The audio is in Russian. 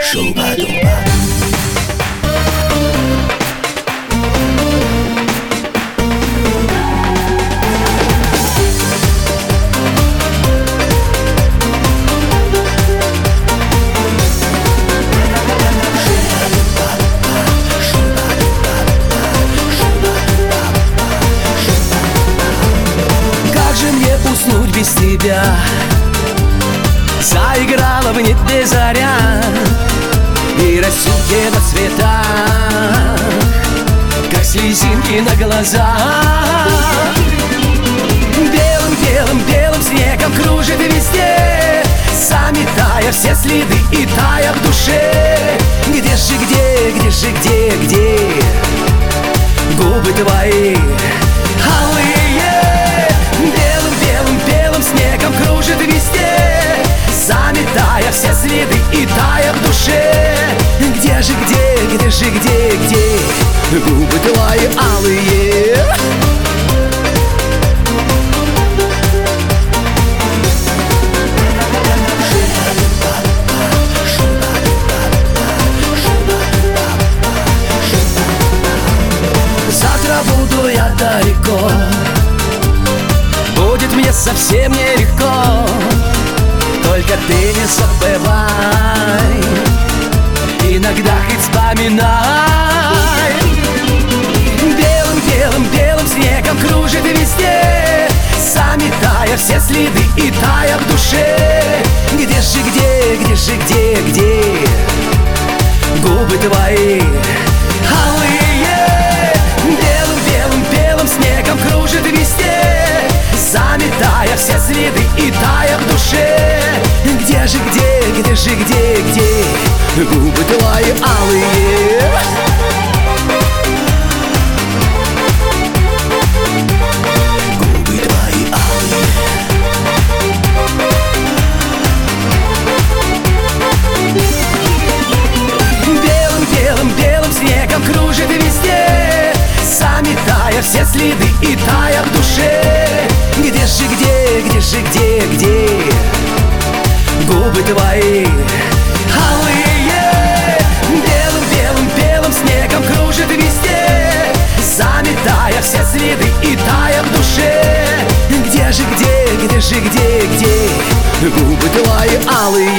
Шуба-дуба. Как же мне уснуть без тебя? Заиграла в небе заря, и растут цвета, как слезинки на глазах. Белым снегом кружит везде, заметая все следы и тая в душе. Где губы твои алые? Белым снегом кружит везде, заметая все следы и тая в душе. Где губы твои алые? Завтра буду я далеко, будет мне совсем нелегко, только ты не забывай, иногда хоть вспоминай. Белым снегом кружит везде, заметая все следы и тая в душе. Где губы твои алые? Белым снегом кружит везде, заметая все следы и тая в душе. Где губы твои алые? Губы твои алые. Белым снегом кружит везде, заметая все следы и тая в душе. Где губы твои алые? Белым снегом кружит везде, заметая все следы и тая в душе. Где губы твои алые?